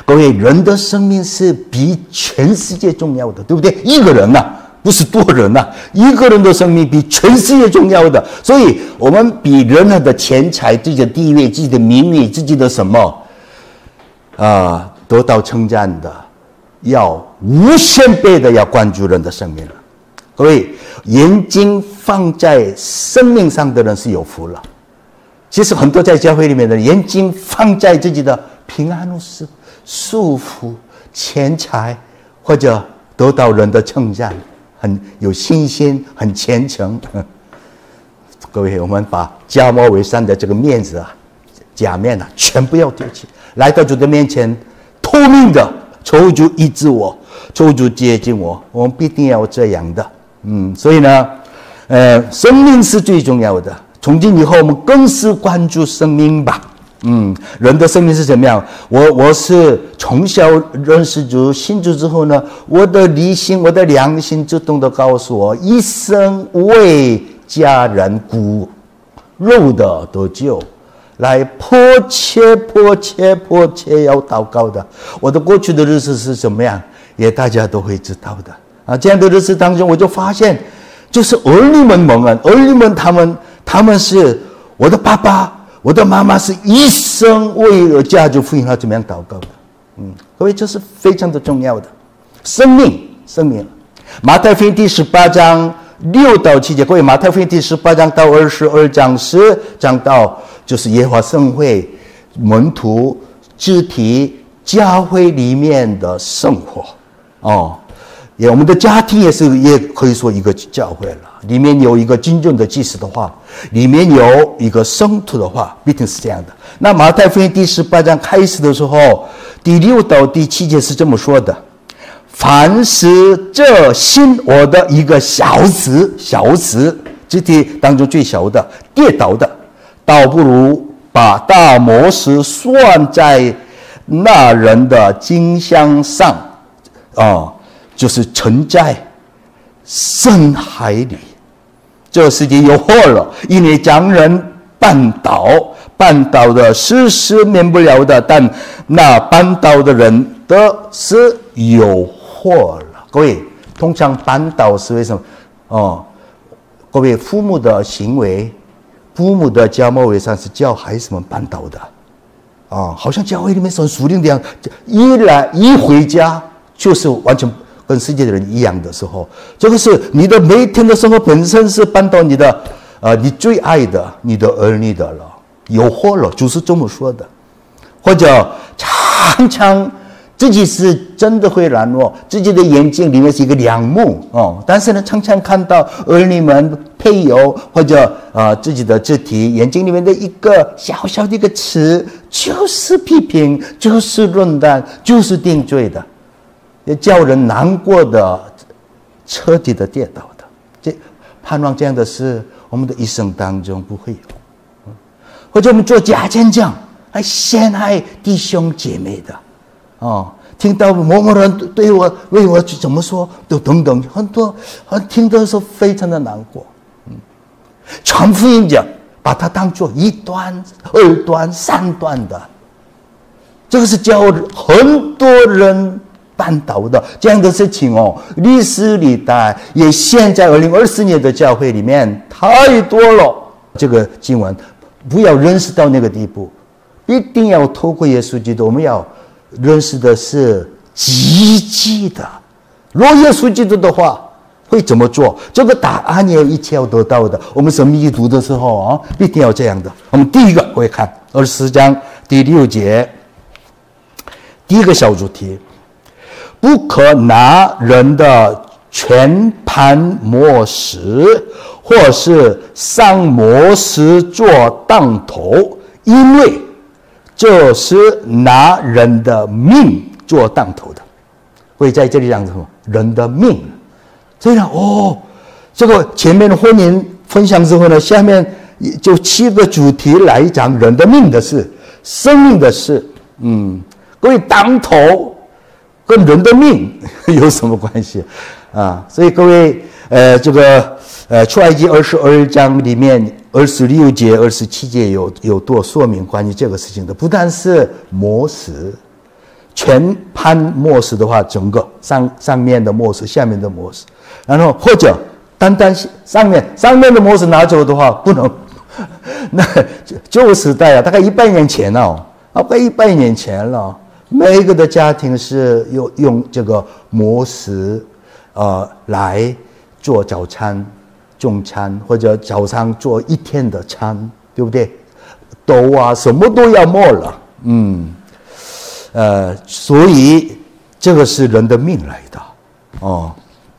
各位，人的生命是比全世界重要的，对不对？一个人啊，不是多人啊，一个人的生命比全世界重要的。所以我们比任何的钱财、自己的地位、自己的名誉、自己的什么得到称赞的，要无限倍的要关注人的生命了。各位，眼睛放在生命上的人是有福了。其实很多在教会里面的眼睛放在自己的平安无事、束缚、钱财，或者得到人的称赞，很有信心，很虔诚。各位，我们把假冒伪善的这个面子啊、假面啊，全部要丢弃，来到主的面前，透明的求主医治我，求主接近我，我们必定要这样的。所以呢，生命是最重要的。从今以后，我们更是关注生命吧。人的生命是怎么样？我是从小认识主、信主之后呢，我的理性、我的良心自动的告诉我，一生为家人骨肉的得救，来迫切要祷告的。我的过去的日子是怎么样，也大家都会知道的。这样的日子当中，我就发现，就是儿女们蒙恩，儿女们他们是我的爸爸、我的妈妈，是一生为了家族福音要怎么样祷告的。各位，这是非常的重要的生命。马太福音第18章6到7节，各位，马太福音第18章到22章10讲到就是耶和华圣会门徒肢体教会里面的生活我们的家庭也可以说一个教会了，里面有一个真正的祭司的话，里面有一个圣徒的话，必定是这样的。那马太福音第18章开始的时候，第6到第7节是这么说的：凡是这信我的一个小子，肢体当中最小的跌倒的，倒不如把大磨石拴在那人的经箱上就是沉在深海里。这世界有祸了，因为将人绊倒的是免不了的，但那绊倒的人的是有祸了。各位，通常绊倒是为什么？各位，父母的行为，父母的假冒伪善是叫孩子们绊倒的好像教会里面很属灵的样，一回家就是完全跟世界的人一样的时候，这个是你的每天的生活本身是绊倒你的你最爱的你的儿女的了，有祸了，就是这么说的。或者常常自己是真的会软弱，自己的眼睛里面是一个梁木但是呢，常常看到儿女们、配偶或者自己的肢体眼睛里面的一个小小的一个词，就是批评，就是论断，就是定罪的，也叫人难过的，彻底的跌倒的。盼望这样的事，我们的一生当中不会有。或者我们做假见证，来陷害弟兄姐妹的。听到某某人对我为我怎么说，都等等，很多听的时候非常的难过。传福音讲，把它当作一段、二段、三段的，这个是叫很多人绊倒的这样的事情历史历代也现在2024年的教会里面太多了。这个经文不要认识到那个地步，一定要透过耶稣基督，我们要认识的是积极的。若耶稣基督的话会怎么做，这个答案也一切要得到的。我们神秘读的时候必定要这样的。我们第一个会看24章第6节，第一个小主题：不可拿人的全盘磨石，或是上磨石做当头，因为这是拿人的命做当头的。会在这里讲什么？人的命。所以呢，这个前面的婚姻分享之后呢，下面就7个主题来讲人的命的事，生命的事。各位，当头跟人的命有什么关系所以各位，这个出埃及22章里面26节、27节有多说明关于这个事情的。不但是磨石， 全盘末世的话，整个上面的末世，下面的末世，然后或者单单上面的末世拿走的话，不能。那旧时代啊，大概100年前了，大概100年前了，每一个的家庭是用这个末世来做早餐、中餐，或者早上做一天的餐，对不对？豆啊，什么都要末了，所以这个是人的命来的，哦。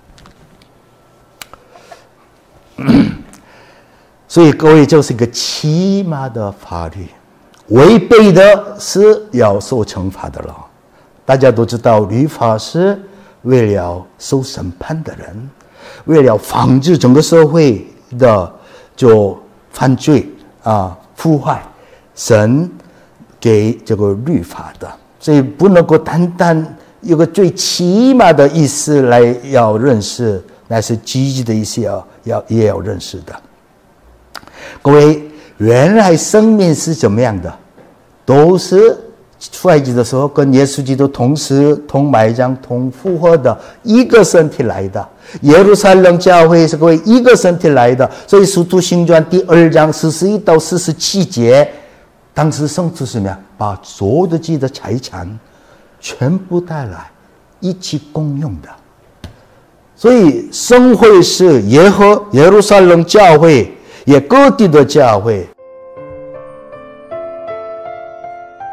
所以各位，就是一个起码的法律，违背的是要受惩罚的了。大家都知道，律法是为了受审判的人，为了防止整个社会的就犯罪腐坏，神给这个律法的，所以不能够单单有个最起码的意思来要认识，那是积极的意思也要认识的。各位，原来生命是怎么样的？都是出埃及的时候跟耶稣基督同时同埋葬同复活的一个身体来的。耶路撒冷教会是各位一个身体来的，所以使徒行传第2章41到47节，当时圣徒是什么样？把所有的自己的财产全部带来一起共用的。所以圣会是耶路撒冷教会，也各地的教会